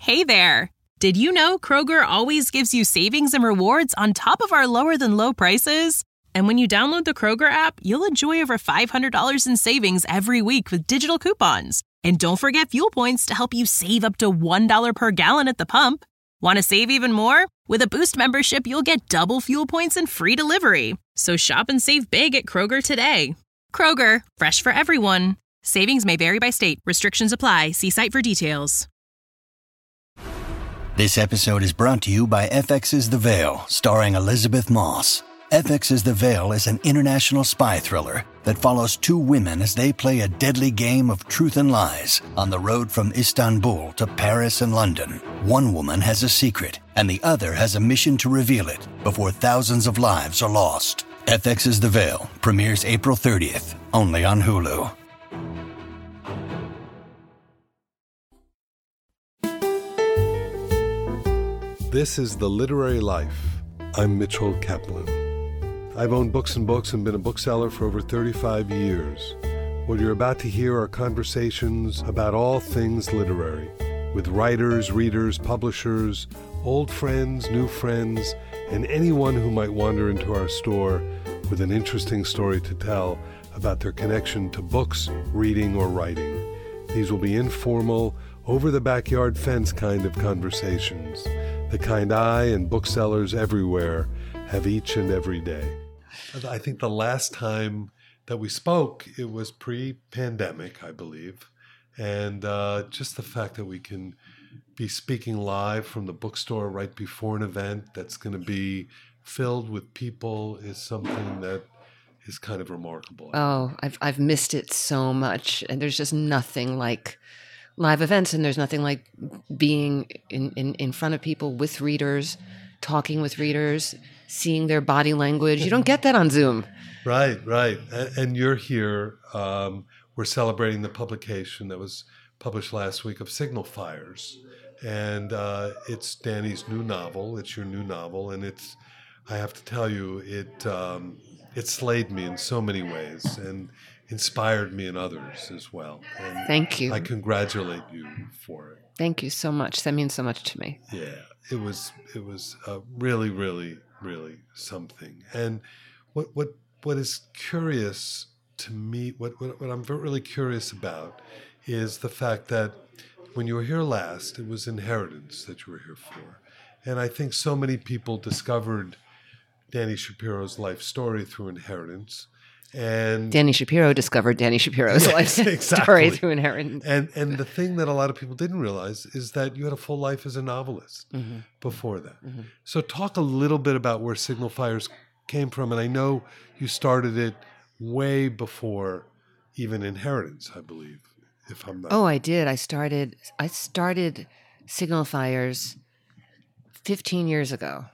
Hey there! Did you know Kroger always gives you savings and rewards on top of our lower-than-low prices? And when you download the Kroger app, you'll enjoy over $500 in savings every week with digital coupons. And don't forget fuel points to help you save up to $1 per gallon at the pump. Want to save even more? With a Boost membership, you'll get double fuel points and free delivery. So shop and save big at Kroger today. Kroger, fresh for everyone. Savings may vary by state. Restrictions apply. See site for details. This episode is brought to you by FX's The Veil, starring Elizabeth Moss. FX's The Veil is an international spy thriller that follows two women as they play a deadly game of truth and lies on the road from Istanbul to Paris and London. One woman has a secret, and the other has a mission to reveal it before thousands of lives are lost. FX's The Veil premieres April 30th, only on Hulu. This is The Literary Life. I'm Mitchell Kaplan. I've owned books and books and been a bookseller for over 35 years. What you're about to hear are conversations about all things literary, with writers, readers, publishers, old friends, new friends, and anyone who might wander into our store with an interesting story to tell about their connection to books, reading, or writing. These will be informal, over-the-backyard fence kind of conversations, the kind I and booksellers everywhere have each and every day. I think the last time that we spoke, it was pre-pandemic, I believe. And just the fact that we can be speaking live from the bookstore right before an event that's going to be filled with people is something that is kind of remarkable. Oh, I've missed it so much. And there's just nothing like live events, and there's nothing like being in front of people with readers, talking with readers, seeing their body language. You don't get that on Zoom. Right. And you're here. We're celebrating the publication that was published last week of Signal Fires. And it's Danny's new novel. It's your new novel. And I have to tell you, it slayed me in so many ways and inspired me in others as well. And thank you. I congratulate you for it. Thank you so much. That means so much to me. Yeah, it was really, really, really something. And what is curious to me, what I'm really curious about is the fact that when you were here last, it was Inheritance that you were here for. And I think so many people discovered Danny Shapiro's life story through Inheritance. And Danny Shapiro discovered Danny Shapiro's life story through Inheritance. And the thing that a lot of people didn't realize is that you had a full life as a novelist before that. Mm-hmm. So talk a little bit about where Signal Fires came from. And I know you started it way before even Inheritance, I believe, if I'm not. Oh, I did. I started Signal Fires 15 years ago.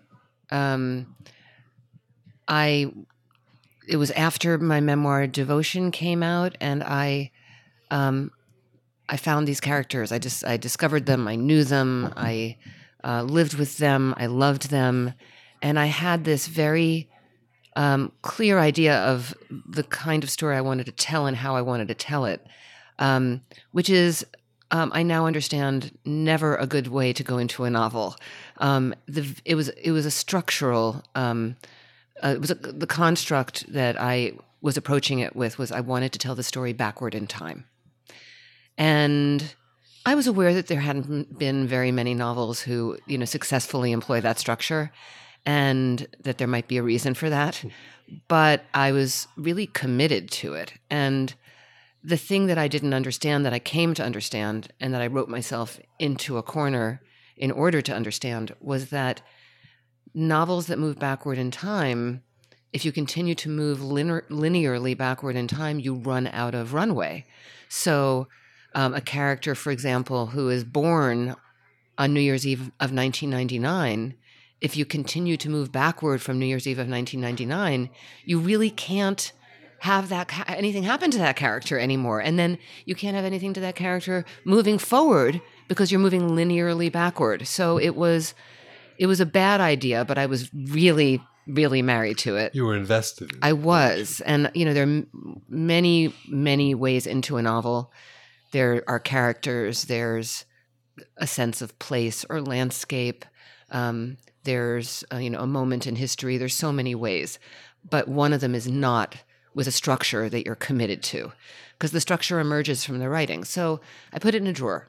It was after my memoir Devotion came out, and I found these characters. I discovered them. I knew them. I lived with them. I loved them, and I had this very clear idea of the kind of story I wanted to tell and how I wanted to tell it, which is, I now understand, never a good way to go into a novel. It was a structural. The construct that I was approaching it with was I wanted to tell the story backward in time. And I was aware that there hadn't been very many novels who, successfully employ that structure, and that there might be a reason for that. But I was really committed to it. And the thing that I didn't understand, that I came to understand, and that I wrote myself into a corner in order to understand, was that novels that move backward in time, if you continue to move linearly backward in time, you run out of runway. So a character, for example, who is born on New Year's Eve of 1999, if you continue to move backward from New Year's Eve of 1999, you really can't have anything happen to that character anymore. And then you can't have anything to that character moving forward because you're moving linearly backward. So it was a bad idea, but I was really, really married to it. You were invested in it. I was. And, there are many, many ways into a novel. There are characters, there's a sense of place or landscape. There's a moment in history. There's so many ways, but one of them is not with a structure that you're committed to, because the structure emerges from the writing. So I put it in a drawer.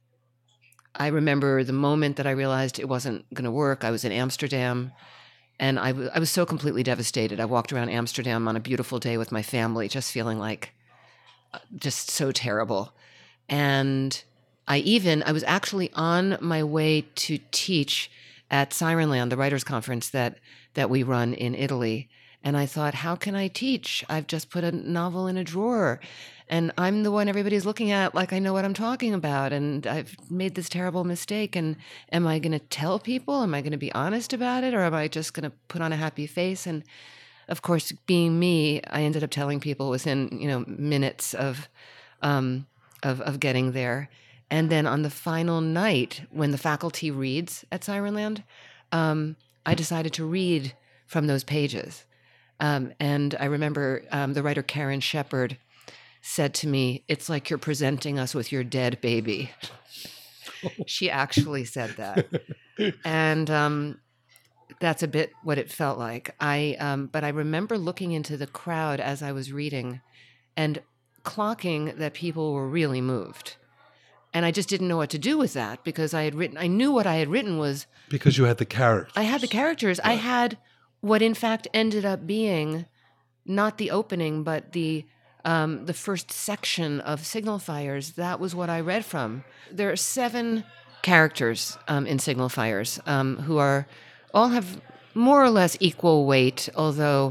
I remember the moment that I realized it wasn't going to work. I was in Amsterdam, and I was so completely devastated. I walked around Amsterdam on a beautiful day with my family, just feeling like just so terrible. And I was actually on my way to teach at Sirenland, the writers' conference that we run in Italy. And I thought, how can I teach? I've just put a novel in a drawer, and I'm the one everybody's looking at like I know what I'm talking about, and I've made this terrible mistake. And am I going to tell people? Am I going to be honest about it? Or am I just going to put on a happy face? And of course, being me, I ended up telling people within, minutes of getting there. And then on the final night, when the faculty reads at Sirenland, I decided to read from those pages. And I remember the writer Karen Shepard said to me, "It's like you're presenting us with your dead baby." She actually said that. And that's a bit what it felt like. But I remember looking into the crowd as I was reading and clocking that people were really moved. And I just didn't know what to do with that, because I knew what I had written was... Because you had the characters. I had the characters. Right. I had what in fact ended up being not the opening, but the first section of Signal Fires. That was what I read from. There are 7 characters in Signal Fires who all have more or less equal weight, although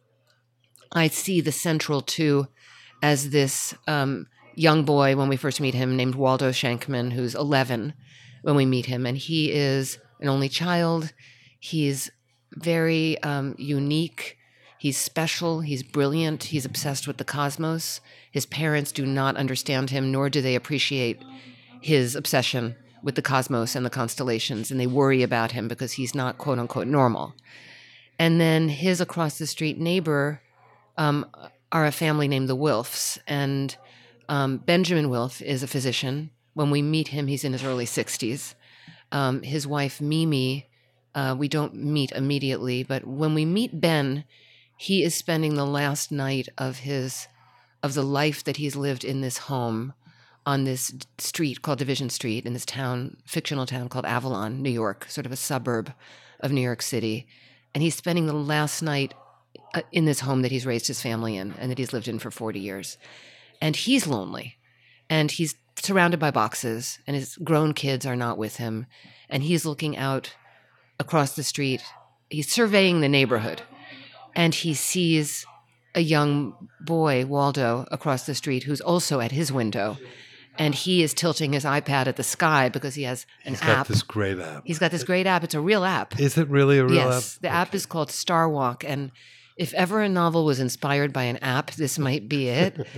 I see the central 2 as this young boy when we first meet him named Waldo Shankman, who's 11 when we meet him. And he is an only child. He's very unique. He's special. He's brilliant. He's obsessed with the cosmos. His parents do not understand him, nor do they appreciate his obsession with the cosmos and the constellations. And they worry about him because he's not, quote unquote, normal. And then his across the street neighbor are a family named the Wilfs. And Benjamin Wilf is a physician. When we meet him, he's in his early 60s. His wife, Mimi, we don't meet immediately, but when we meet Ben, he is spending the last night of the life that he's lived in this home on this street called Division Street in this fictional town called Avalon, New York, sort of a suburb of New York City. And he's spending the last night in this home that he's raised his family in and that he's lived in for 40 years. And he's lonely, and he's surrounded by boxes, and his grown kids are not with him. And he's looking out across the street. He's surveying the neighborhood, and he sees a young boy, Waldo, across the street, who's also at his window. And he is tilting his iPad at the sky because he has an app. He's got this great app. He's got this great app. It's a real app. Is it really a real app? Yes. The app is called Star Walk. And if ever a novel was inspired by an app, this might be it.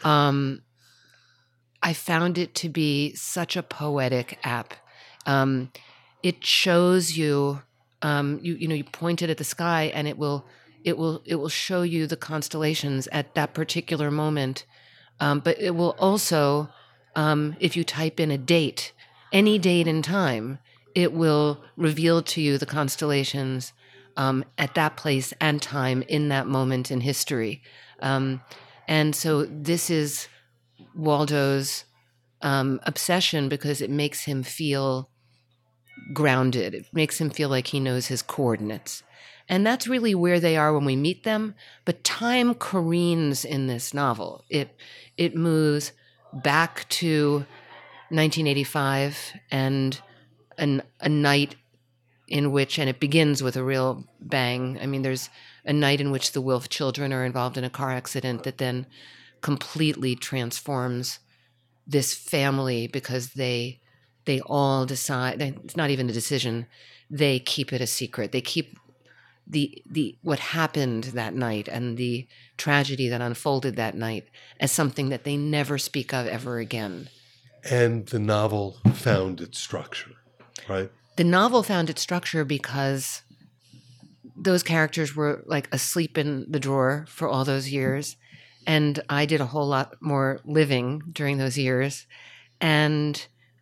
I found it to be such a poetic app. It shows you, you point it at the sky, and it will show you the constellations at that particular moment. But it will also, if you type in a date, any date in time, it will reveal to you the constellations at that place and time in that moment in history. And so this is Waldo's obsession because it makes him feel grounded. It makes him feel like he knows his coordinates. And that's really where they are when we meet them. But time careens in this novel. It moves back to 1985 and a night in which, and it begins with a real bang. I mean, there's a night in which the Wilf children are involved in a car accident that then completely transforms this family because they all decide, it's not even a decision, they keep it a secret. They keep the what happened that night and the tragedy that unfolded that night as something that they never speak of ever again. And the novel found its structure, right? The novel found its structure because those characters were like asleep in the drawer for all those years. And I did a whole lot more living during those years. And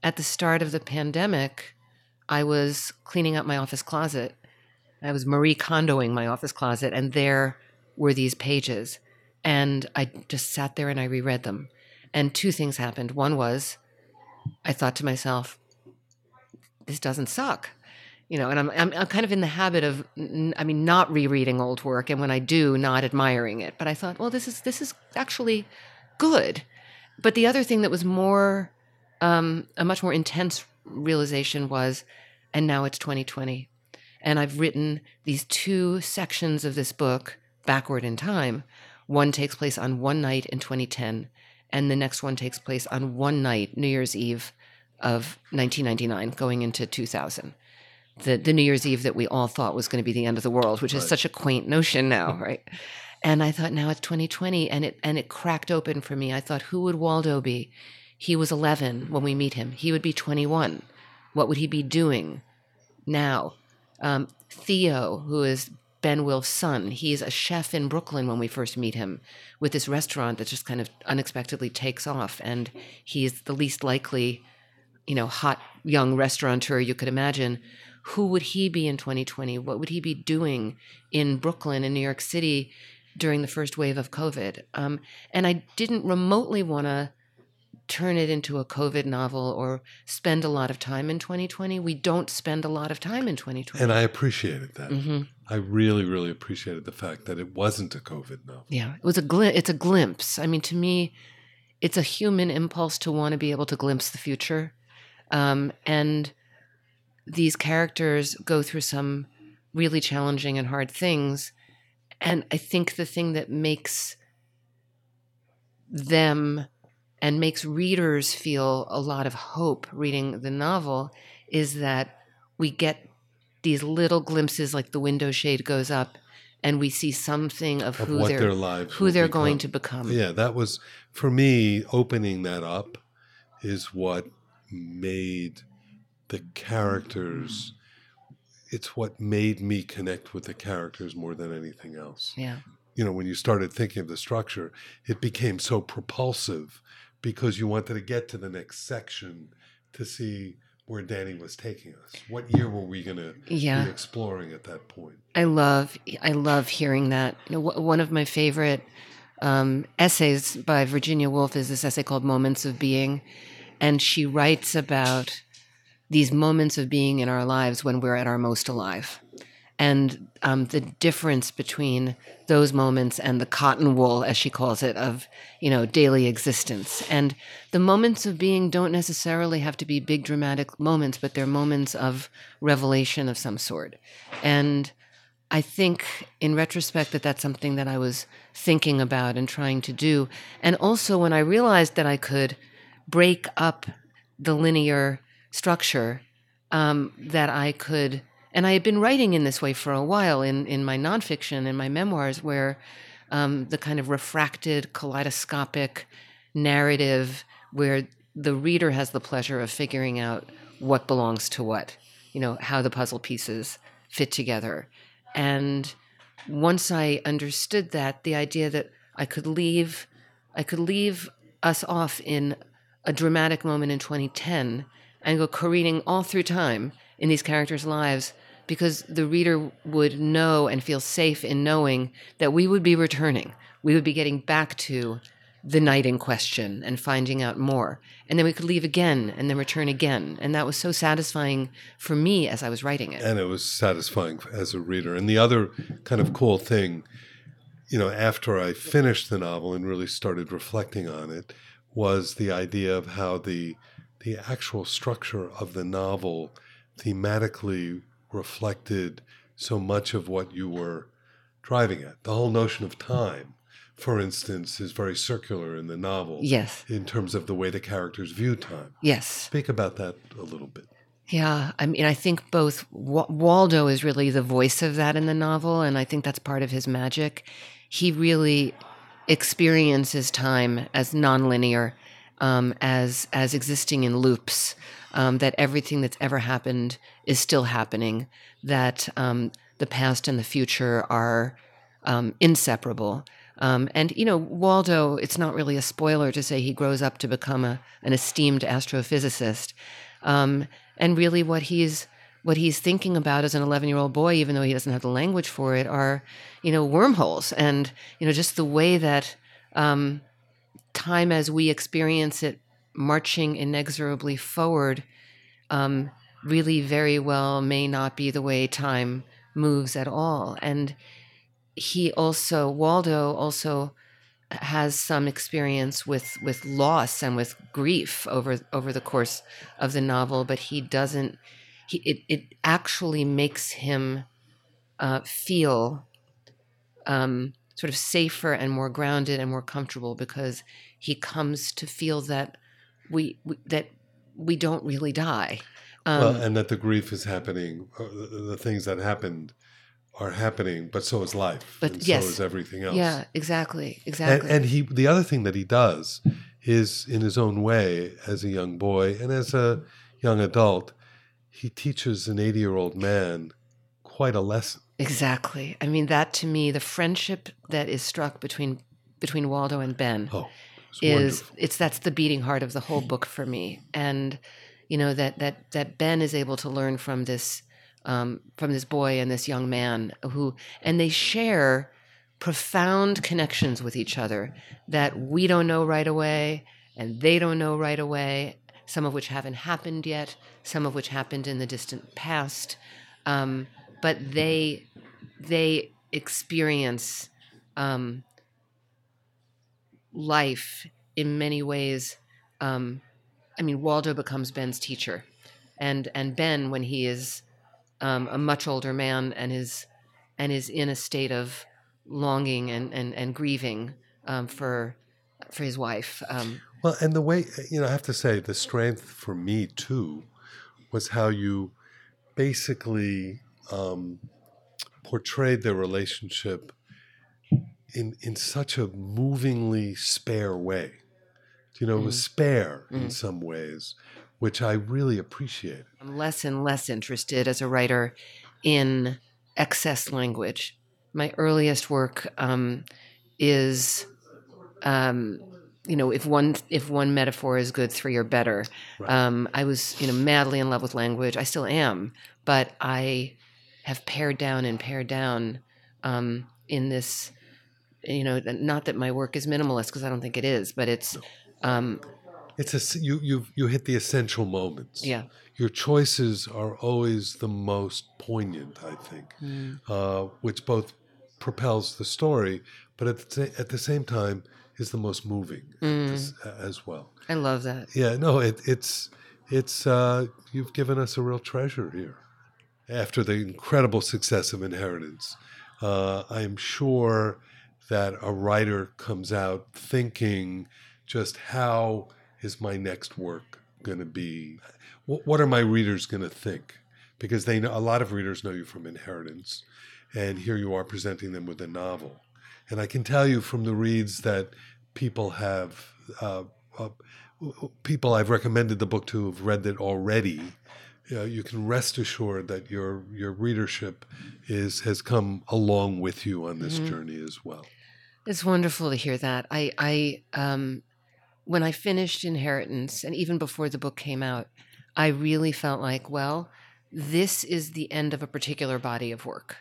at the start of the pandemic, I was cleaning up my office closet. I was Marie Kondoing my office closet, and there were these pages. And I just sat there and I reread them. And two things happened. One was I thought to myself, this doesn't suck. You know, and I'm kind of in the habit of, not rereading old work, and when I do, not admiring it. But I thought, well, this is actually good. But the other thing that was more, a much more intense realization was, and now it's 2020, and I've written these two sections of this book backward in time. One takes place on one night in 2010, and the next one takes place on one night, New Year's Eve of 1999, going into 2000. The New Year's Eve that we all thought was going to be the end of the world, which is such a quaint notion now, right? And I thought, now it's 2020, and it cracked open for me. I thought, who would Waldo be? He was 11 when we meet him. He would be 21. What would he be doing now? Theo, who is Ben Wilf's son, he's a chef in Brooklyn when we first meet him, with this restaurant that just kind of unexpectedly takes off, and he's the least likely, hot young restaurateur you could imagine. Who would he be in 2020? What would he be doing in Brooklyn, in New York City, during the first wave of COVID? And I didn't remotely want to turn it into a COVID novel or spend a lot of time in 2020. We don't spend a lot of time in 2020. And I appreciated that. Mm-hmm. I really, really appreciated the fact that it wasn't a COVID novel. Yeah, it's a glimpse. I mean, to me, it's a human impulse to want to be able to glimpse the future. And these characters go through some really challenging and hard things. And I think the thing that makes them and makes readers feel a lot of hope reading the novel is that we get these little glimpses, like the window shade goes up and we see something of who they're going to become. Yeah, that was, for me, opening that up is what made the characters, it's what made me connect with the characters more than anything else. Yeah. When you started thinking of the structure, it became so propulsive because you wanted to get to the next section to see where Danny was taking us. What year were we going to be exploring at that point? I love hearing that. One of my favorite essays by Virginia Woolf is this essay called Moments of Being. And she writes about these moments of being in our lives when we're at our most alive. And the difference between those moments and the cotton wool, as she calls it, of, daily existence. And the moments of being don't necessarily have to be big dramatic moments, but they're moments of revelation of some sort. And I think in retrospect that's something that I was thinking about and trying to do. And also when I realized that I could break up the linear structure, that I could, and I had been writing in this way for a while in my nonfiction, in my memoirs, where the kind of refracted, kaleidoscopic narrative where the reader has the pleasure of figuring out what belongs to what, how the puzzle pieces fit together. And once I understood that, the idea that I could leave us off in a dramatic moment in 2010 and go careening all through time in these characters' lives, because the reader would know and feel safe in knowing that we would be returning. We would be getting back to the night in question and finding out more. And then we could leave again and then return again. And that was so satisfying for me as I was writing it. And it was satisfying as a reader. And the other kind of cool thing, after I finished the novel and really started reflecting on it, was the idea of how the actual structure of the novel thematically reflected so much of what you were driving at. The whole notion of time, for instance, is very circular in the novel. Yes. In terms of the way the characters view time. Yes. Speak about that a little bit. Yeah, I think both Waldo is really the voice of that in the novel, and I think that's part of his magic. He really experiences time as nonlinear, as existing in loops, that everything that's ever happened is still happening, that the past and the future are inseparable. And, Waldo, it's not really a spoiler to say he grows up to become an esteemed astrophysicist. And really what he's thinking about as an 11-year-old boy, even though he doesn't have the language for it, are, wormholes. And, just the way that time as we experience it marching inexorably forward really very well may not be the way time moves at all. And Waldo also has some experience with loss and with grief over the course of the novel, but it actually makes him feel sort of safer and more grounded and more comfortable, because he comes to feel that we don't really die. And that the grief is happening, the things that happened are happening, but so is life, and yes, so is everything else. Yeah, exactly. And the other thing that he does is, in his own way, as a young boy and as a young adult, he teaches an 80-year-old man quite a lesson. Exactly. I mean, that to me, the friendship that is struck between Waldo and Ben that's the beating heart of the whole book for me. And that Ben is able to learn from this boy and this young man and they share profound connections with each other that we don't know right away and they don't know right away, some of which haven't happened yet, some of which happened in the distant past. But they experience life in many ways. Waldo becomes Ben's teacher, and Ben, when he is a much older man and is in a state of longing and grieving for his wife. Well, and the way, I have to say, the strength for me too was how you basically portrayed their relationship in such a movingly spare way. It was spare in some ways, which I really appreciated. I'm less and less interested as a writer in excess language. My earliest work is, if one metaphor is good, three are better. Right. I was, madly in love with language. I still am, but I have pared down in this. Not that my work is minimalist, because I don't think it is, but it's. You hit the essential moments. Yeah. Your choices are always the most poignant, I think, which both propels the story, but at the same time is the most moving as well. I love that. Yeah, no, it's you've given us a real treasure here. After the incredible success of Inheritance, I'm sure that a writer comes out thinking, just how is my next work going to be? What are my readers going to think? Because they know, a lot of readers know you from Inheritance, and here you are presenting them with a novel. And I can tell you from the reads that people have, people I've recommended the book to have read it already. You can rest assured that your readership has come along with you on this journey as well. It's wonderful to hear that. I when I finished Inheritance, and even before the book came out, I really felt like, well, this is the end of a particular body of work.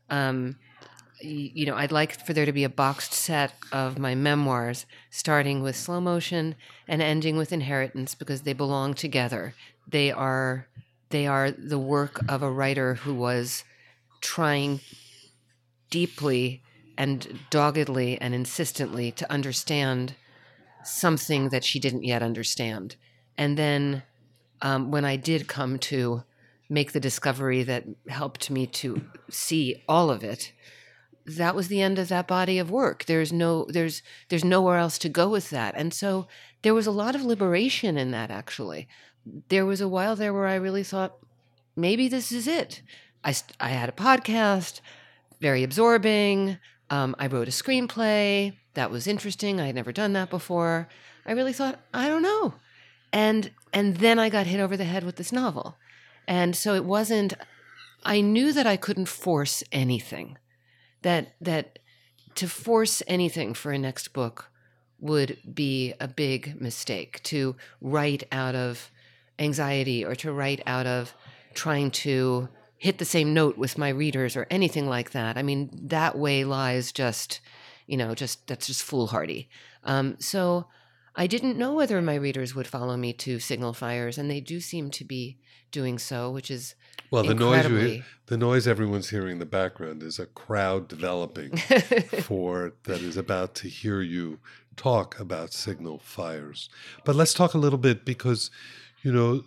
I'd like for there to be a boxed set of my memoirs, starting with Slow Motion and ending with Inheritance, because they belong together. They are the work of a writer who was trying deeply and doggedly and insistently to understand something that she didn't yet understand. And then when I did come to make the discovery that helped me to see all of it, that was the end of that body of work. There's nowhere else to go with that. And so there was a lot of liberation in that, actually. There was a while there where I really thought, maybe this is it. I had a podcast, very absorbing. I wrote a screenplay. That was interesting. I had never done that before. I really thought, I don't know. And then I got hit over the head with this novel. And so it wasn't, I knew that I couldn't force anything. That to force anything for a next book would be a big mistake. To write out of anxiety or to write out of trying to hit the same note with my readers or anything like that. I mean, that way lies just that's just foolhardy. So I didn't know whether my readers would follow me to Signal Fires, and they do seem to be doing so, which is incredibly... the noise everyone's hearing in the background is a crowd developing that is about to hear you talk about Signal Fires. But let's talk a little bit, because your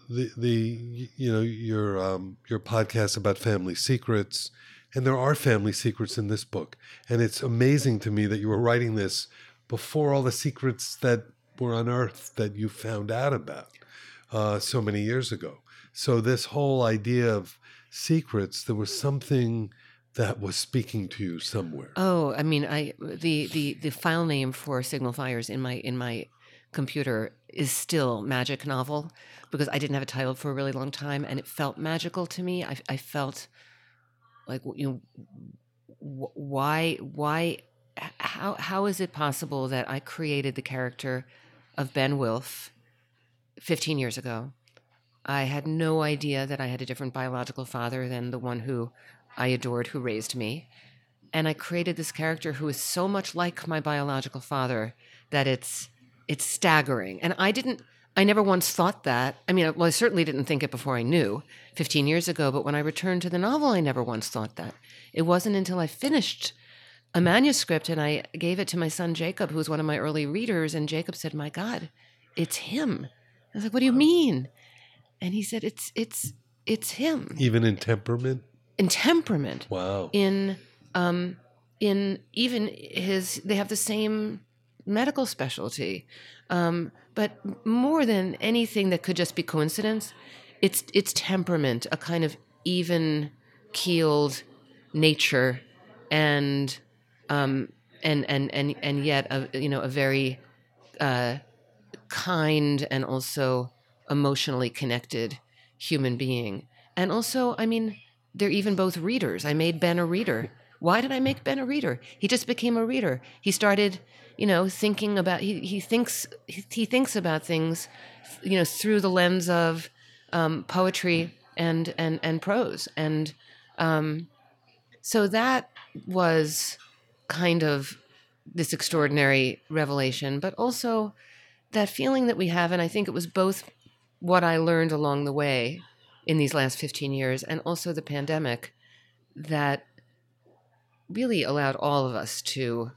podcast about family secrets, and there are family secrets in this book, and it's amazing to me that you were writing this before all the secrets that were unearthed that you found out about so many years ago. So this whole idea of secrets, there was something that was speaking to you somewhere. Oh, I mean, the file name for Signal Fires in my computer is still Magic Novel, because I didn't have a title for a really long time, and it felt magical to me. I felt like, why, how is it possible that I created the character of Ben Wilf 15 years ago? I had no idea that I had a different biological father than the one who I adored, who raised me. And I created this character who is so much like my biological father that it's staggering. And I never once thought that. I mean, I certainly didn't think it before I knew 15 years ago, but when I returned to the novel, I never once thought that. It wasn't until I finished a manuscript and I gave it to my son Jacob, who was one of my early readers, and Jacob said, "My God, it's him." I was like, "What do you mean?" And he said, it's him. Even in temperament? In temperament. Wow. In even they have the same medical specialty. But more than anything that could just be coincidence, it's temperament, a kind of even-keeled nature, and yet a very kind and also emotionally connected human being. And also, I mean, they're even both readers. I made Ben a reader. Why did I make Ben a reader? He just became a reader. He started, thinking about, he thinks about things, through the lens of poetry and prose. And so that was kind of this extraordinary revelation, but also that feeling that we have, and I think it was both what I learned along the way in these last 15 years and also the pandemic, that really allowed all of us to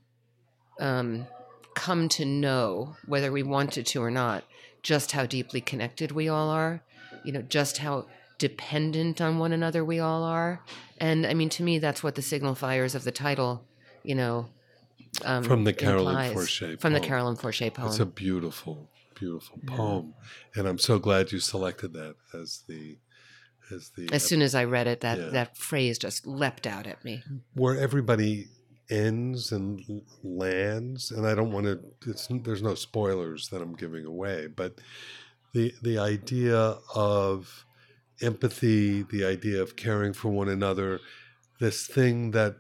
come to know, whether we wanted to or not, just how deeply connected we all are, just how dependent on one another we all are. And I mean, to me, that's what the Signal Fires of the title, from the Caroline Forche poem. From the Caroline Forche poem. It's a beautiful, beautiful poem. And I'm so glad you selected that as soon as I read it, that phrase just leapt out at me. Where everybody ends and lands, and I don't want to, there's no spoilers that I'm giving away, but the idea of empathy, the idea of caring for one another, this thing that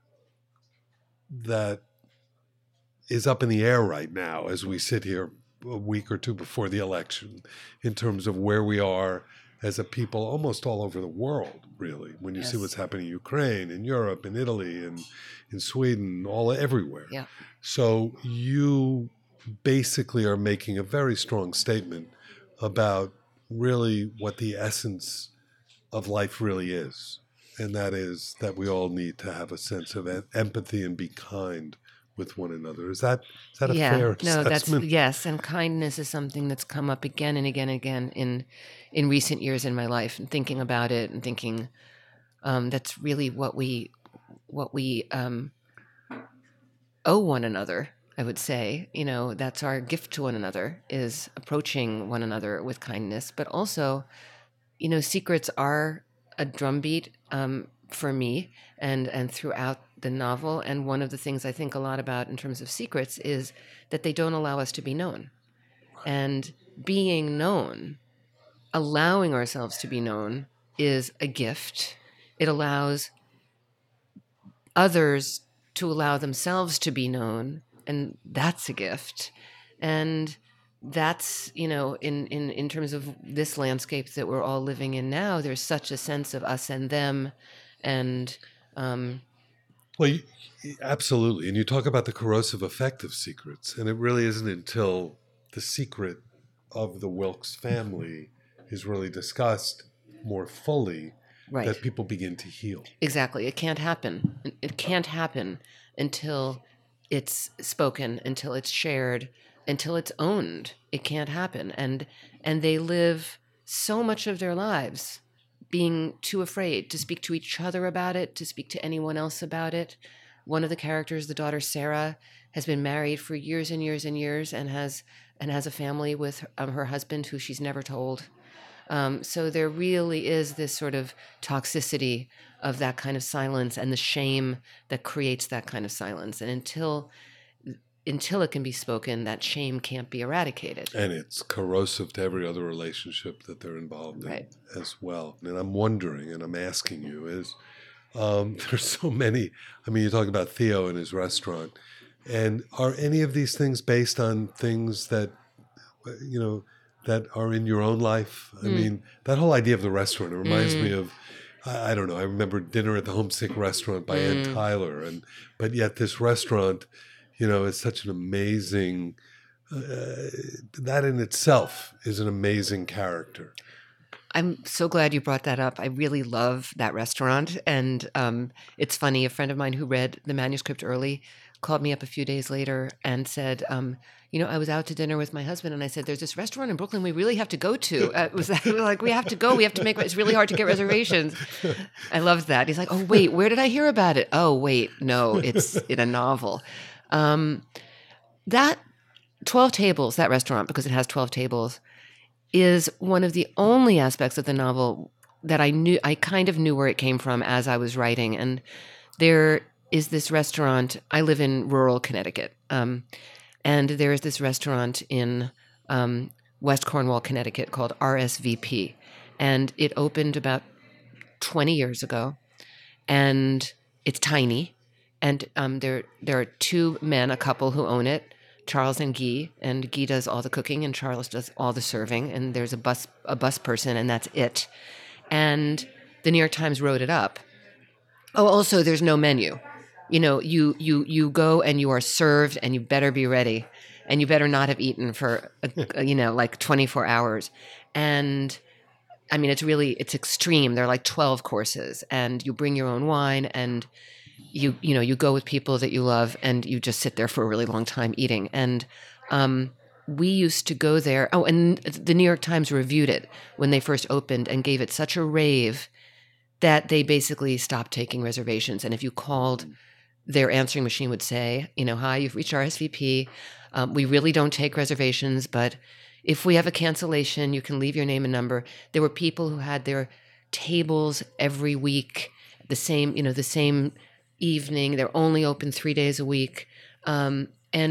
is up in the air right now as we sit here a week or two before the election, in terms of where we are as a people almost all over the world, really, when you see what's happening in Ukraine, in Europe, in Italy, and in Sweden, everywhere. Yeah. So you basically are making a very strong statement about really what the essence of life really is. And that is that we all need to have a sense of empathy and be kind with one another. Is that a fair assessment? Yes, and kindness is something that's come up again and again and again in recent years in my life, and thinking about it and thinking that's really what we owe one another, I would say. That's our gift to one another, is approaching one another with kindness. But also, secrets are a drumbeat for me and throughout the novel. And one of the things I think a lot about in terms of secrets is that they don't allow us to be known. And being known, allowing ourselves to be known, is a gift. It allows others to allow themselves to be known. And that's a gift. And that's, in terms of this landscape that we're all living in now, there's such a sense of us and them. And well, absolutely. And you talk about the corrosive effect of secrets, and it really isn't until the secret of the Wilkes family is really discussed more fully that people begin to heal. Exactly. It can't happen. It can't happen until it's spoken, until it's shared, until it's owned. It can't happen. And they live so much of their lives being too afraid to speak to each other about it, to speak to anyone else about it. One of the characters, the daughter Sarah, has been married for years and years and years and has a family with her husband who she's never told. So there really is this sort of toxicity of that kind of silence and the shame that creates that kind of silence. And until it can be spoken, that shame can't be eradicated. And it's corrosive to every other relationship that they're involved in as well. And I'm wondering, and I'm asking you, is there's so many. I mean, you talk about Theo and his restaurant. And are any of these things based on things that, that are in your own life? I mean, that whole idea of the restaurant, it reminds me of, I don't know, I remember Dinner at the Homesick Restaurant by Ann Tyler. But yet this restaurant, is such an amazing, that in itself is an amazing character. I'm so glad you brought that up. I really love that restaurant. And it's funny, a friend of mine who read the manuscript early called me up a few days later and said, I was out to dinner with my husband and I said, there's this restaurant in Brooklyn we really have to go to. It was like, we have to go. We have to it's really hard to get reservations. I loved that. He's like, oh, wait, where did I hear about it? Oh, wait, no, it's in a novel. That 12 Tables, that restaurant, because it has 12 tables, is one of the only aspects of the novel that I kind of knew where it came from as I was writing. And there is this restaurant. I live in rural Connecticut. And there is this restaurant in West Cornwall, Connecticut called RSVP. And it opened about 20 years ago. And it's tiny. And there are two men, a couple who own it, Charles and Guy. And Guy does all the cooking and Charles does all the serving. And there's a bus person, and that's it. And the New York Times wrote it up. Oh, also, there's no menu. You go and you are served and you better be ready and you better not have eaten for, like 24 hours. And I mean, it's extreme. There are like 12 courses and you bring your own wine and you go with people that you love and you just sit there for a really long time eating. And we used to go there. Oh, and the New York Times reviewed it when they first opened and gave it such a rave that they basically stopped taking reservations. And if you called, their answering machine would say, hi, you've reached RSVP. We really don't take reservations, but if we have a cancellation, you can leave your name and number. There were people who had their tables every week, the same evening. They're only open 3 days a week. And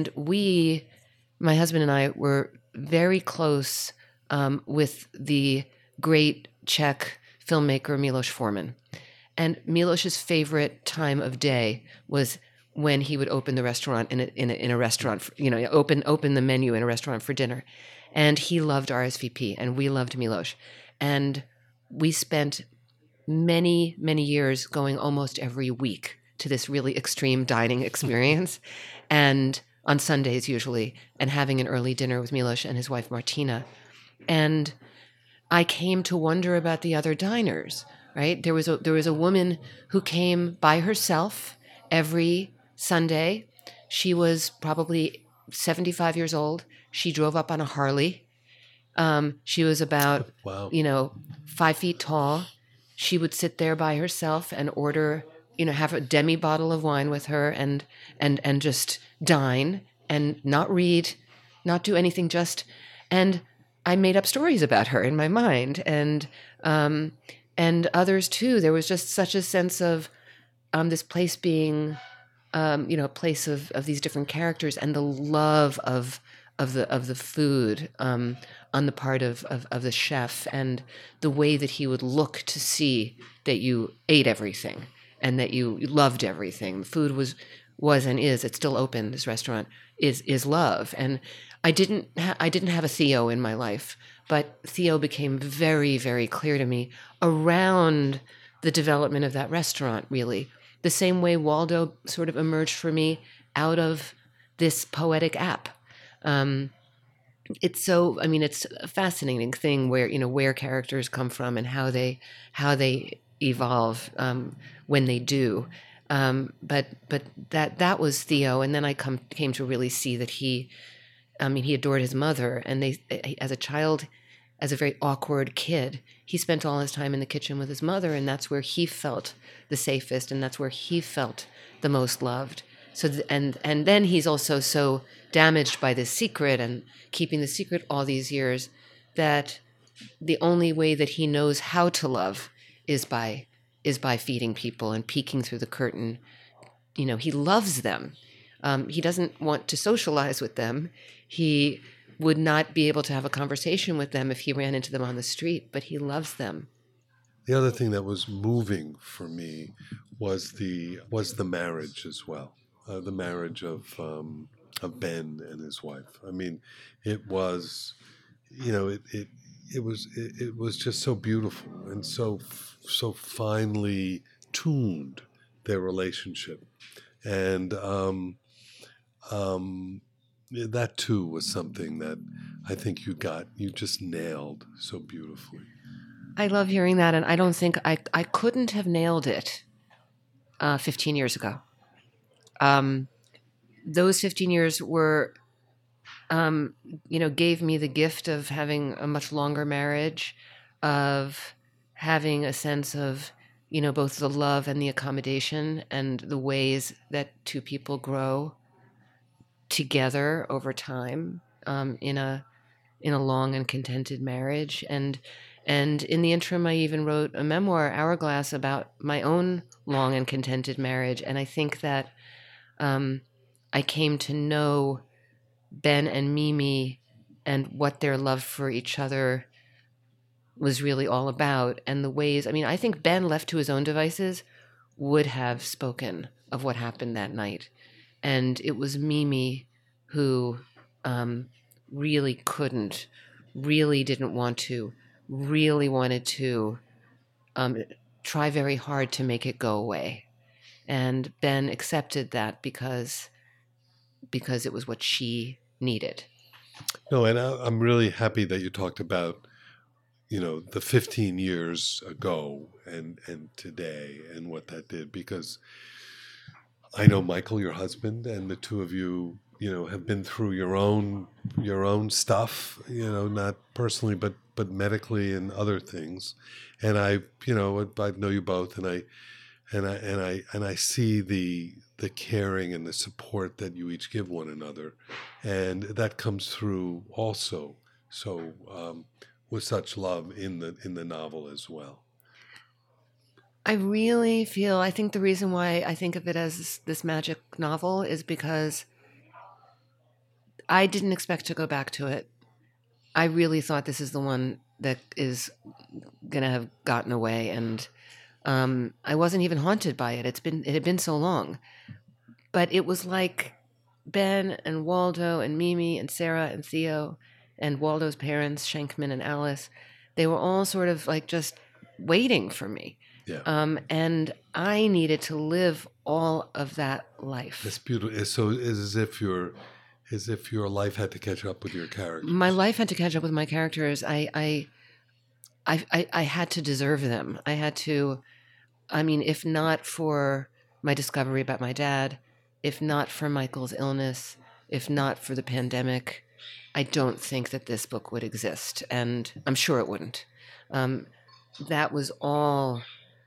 my husband and I were very close with the great Czech filmmaker Milos Forman. And Milos's favorite time of day was when he would open the restaurant in a restaurant, open the menu in a restaurant for dinner. And he loved RSVP, and we loved Milos. And we spent many, many years going almost every week to this really extreme dining experience, and on Sundays usually, and having an early dinner with Milos and his wife Martina. And I came to wonder about the other diners. Right? There was a woman who came by herself every Sunday. She was probably 75 years old. She drove up on a Harley. She was about 5 feet tall. She would sit there by herself and order, have a demi bottle of wine with her and just dine and not read, not do anything, and I made up stories about her in my mind and others too. There was just such a sense of this place being, a place of these different characters and the love of the food on the part of the chef and the way that he would look to see that you ate everything and that you loved everything. The food was and is, it's still open, this restaurant, is love. And I didn't have a Theo in my life, but Theo became very, very clear to me around the development of that restaurant, really. The same way Waldo sort of emerged for me out of this poetic app. It's a fascinating thing where characters come from and how they evolve when they do. But that was Theo, and then I came to really see that he adored his mother, and as a child, as a very awkward kid, he spent all his time in the kitchen with his mother, and that's where he felt the safest, and that's where he felt the most loved. So and then he's also so damaged by this secret and keeping the secret all these years that the only way that he knows how to love is by feeding people and peeking through the curtain. He loves them. He doesn't want to socialize with them. He would not be able to have a conversation with them if he ran into them on the street, but he loves them. The other thing that was moving for me was the marriage as well. The marriage of Ben and his wife. I mean, it was, it was just so beautiful and so finely tuned, their relationship, and that too was something that I think you just nailed so beautifully. I love hearing that, and I don't think I couldn't have nailed it 15 years ago. Those 15 years were, gave me the gift of having a much longer marriage, of having a sense of, both the love and the accommodation and the ways that two people grow together over time, in a long and contented marriage. And in the interim, I even wrote a memoir, Hourglass, about my own long and contented marriage. And I think that I came to know Ben and Mimi and what their love for each other was really all about, and the ways, I think Ben, left to his own devices, would have spoken of what happened that night. And it was Mimi who really couldn't, really didn't want to, really wanted to try very hard to make it go away. And Ben accepted that because it was what she needed. No, and I'm really happy that you talked about, the 15 years ago and today and what that did, because I know Michael, your husband, and the two of you, have been through your own stuff, not personally, but medically and other things. And I know you both, and I see the caring and the support that you each give one another, and that comes through also. So with such love in the novel as well. I think the reason why I think of it as this magic novel is because I didn't expect to go back to it. I really thought this is the one that is going to have gotten away, and I wasn't even haunted by it. It had been so long. But it was like Ben and Waldo and Mimi and Sarah and Theo and Waldo's parents, Schenkman and Alice, they were all sort of like just waiting for me. Yeah. And I needed to live all of that life. It's beautiful. So it's as if your life had to catch up with your characters. My life had to catch up with my characters. I had to deserve them. I had to, if not for my discovery about my dad, if not for Michael's illness, if not for the pandemic, I don't think that this book would exist. And I'm sure it wouldn't. That was all,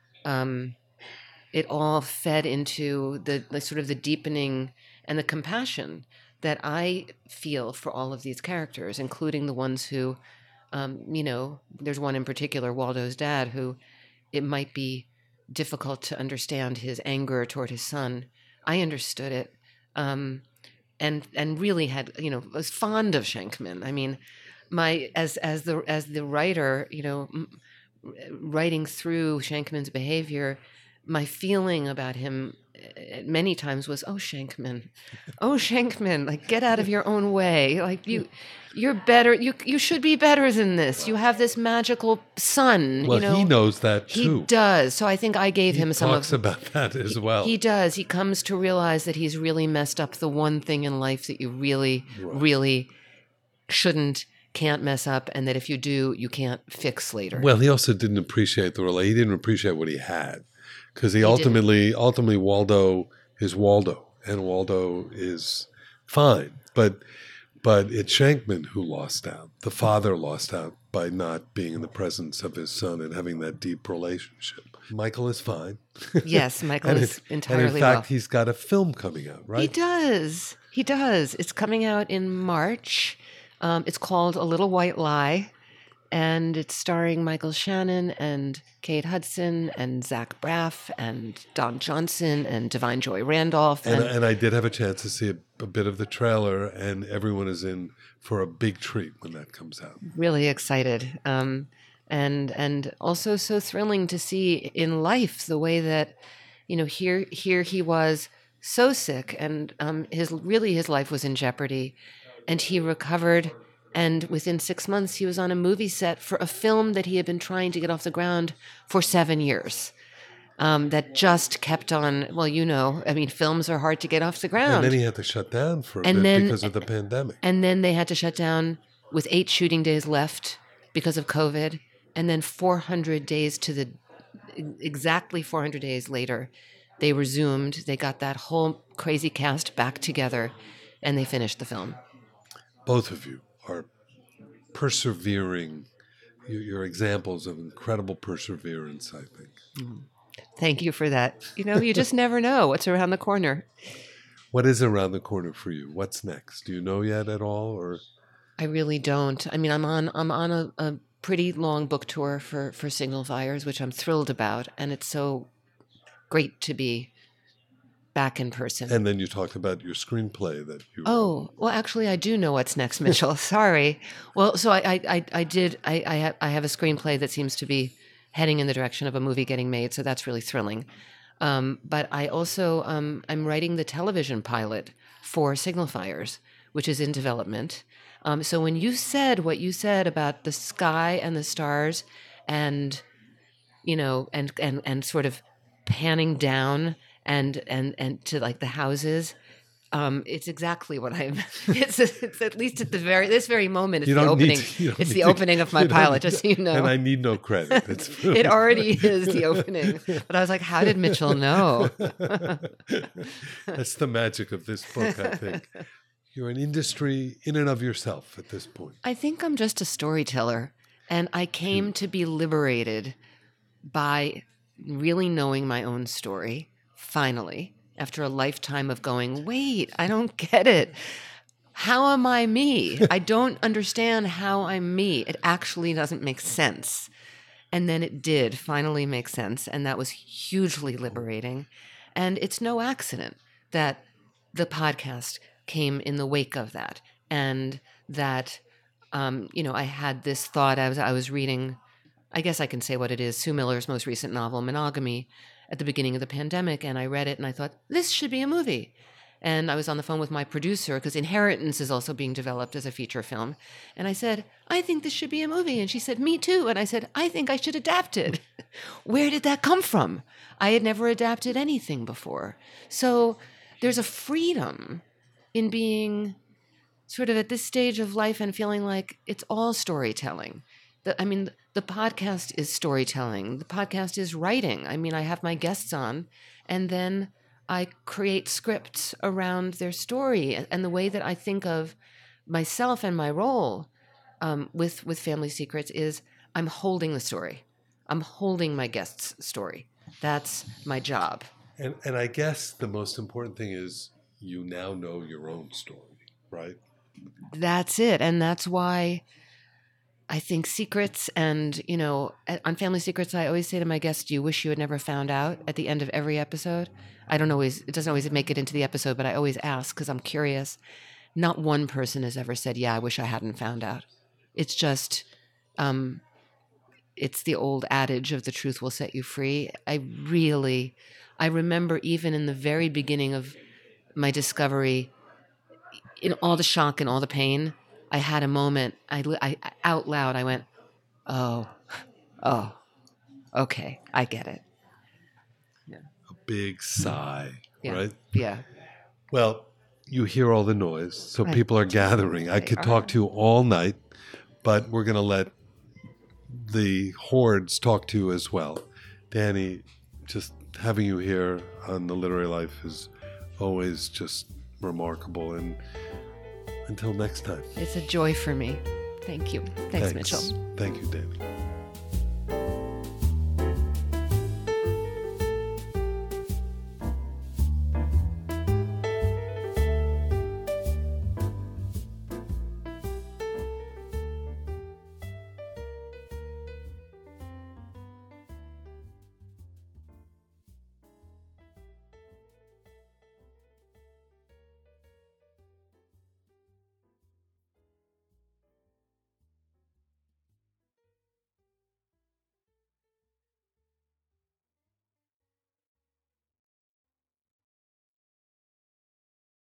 it all fed into the sort of the deepening and the compassion that I feel for all of these characters, including the ones who, there's one in particular, Waldo's dad, who it might be difficult to understand his anger toward his son. I understood it, and really had, was fond of Schenkman. As the writer, writing through Schenkman's behavior, my feeling about him many times was, oh, Shankman, like, get out of your own way. Like, you're better. You should be better than this. You have this magical son. Well, he knows that too. He does. So I think I gave him some talks about that as well. He does. He comes to realize that he's really messed up the one thing in life that you really, really can't mess up, and that if you do, you can't fix later. Well, he also didn't appreciate the role. He didn't appreciate what he had, because he ultimately Waldo is Waldo, and Waldo is fine, but it's Shankman who lost out. The father lost out by not being in the presence of his son and having that deep relationship. Michael is fine. Yes, Michael is entirely well. And in fact, he's got a film coming out, right? He does. It's coming out in March. It's called A Little White Lie, and it's starring Michael Shannon and Kate Hudson and Zach Braff and Don Johnson and Divine Joy Randolph. And I did have a chance to see a bit of the trailer, and everyone is in for a big treat when that comes out. Really excited. And also so thrilling to see in life the way that, here he was so sick, and his life was in jeopardy, and he recovered. And within 6 months, he was on a movie set for a film that he had been trying to get off the ground for 7 years. That just kept on. Well, films are hard to get off the ground. And then he had to shut down for a bit because of the pandemic. And then they had to shut down with 8 shooting days left because of COVID. And then 400 days exactly 400 days later, they resumed. They got that whole crazy cast back together, and they finished the film. Both of you are persevering. You're examples of incredible perseverance, I think. Thank you for that. You just never know what's around the corner. What is around the corner for you? What's next? Do you know yet at all, or? I really don't. I mean, I'm on a pretty long book tour for Signal Fires, which I'm thrilled about, and it's so great to be back in person. And then you talked about your screenplay that you. Oh, well, actually, I do know what's next, Mitchell. Sorry. Well, so I have a screenplay that seems to be heading in the direction of a movie getting made, so that's really thrilling. But I also I'm writing the television pilot for Signal Fires, which is in development. So when you said what you said about the sky and the stars, and and sort of panning down and to like the houses, it's exactly what I'm. It's at least at this very moment. It's the opening. It's the opening of my pilot, just so you know. And I need no credit. It's really it already is the opening. But I was like, how did Mitchell know? That's the magic of this book, I think. You're an industry in and of yourself at this point. I think I'm just a storyteller, and I came to be liberated by really knowing my own story, finally, after a lifetime of going, wait, I don't get it. How am I me? I don't understand how I'm me. It actually doesn't make sense. And then it did finally make sense, and that was hugely liberating. And it's no accident that the podcast came in the wake of that, and that, I had this thought as I was reading, I guess I can say what it is, Sue Miller's most recent novel, Monogamy, at the beginning of the pandemic, and I read it and I thought, this should be a movie. And I was on the phone with my producer, because Inheritance is also being developed as a feature film. And I said, I think this should be a movie. And she said, me too. And I said, I think I should adapt it. Where did that come from? I had never adapted anything before. So there's a freedom in being sort of at this stage of life and feeling like it's all storytelling. The podcast is storytelling. The podcast is writing. I mean, I have my guests on, and then I create scripts around their story. And the way that I think of myself and my role with Family Secrets is I'm holding the story. I'm holding my guest's story. That's my job. And I guess the most important thing is you now know your own story, right? That's it. And that's why I think secrets and, on Family Secrets, I always say to my guests, do you wish you had never found out at the end of every episode? It doesn't always make it into the episode, but I always ask because I'm curious. Not one person has ever said, yeah, I wish I hadn't found out. It's just, it's the old adage of the truth will set you free. I remember even in the very beginning of my discovery, in all the shock and all the pain, I had a moment, I out loud, I went, oh, okay, I get it. Yeah. A big sigh, right? Yeah. Well, you hear all the noise, so people are gathering. I could talk to you all night, but we're going to let the hordes talk to you as well. Danny, just having you here on The Literary Life is always just remarkable. And until next time. It's a joy for me. Thank you. Thanks, Mitchell. Thank you, Danny.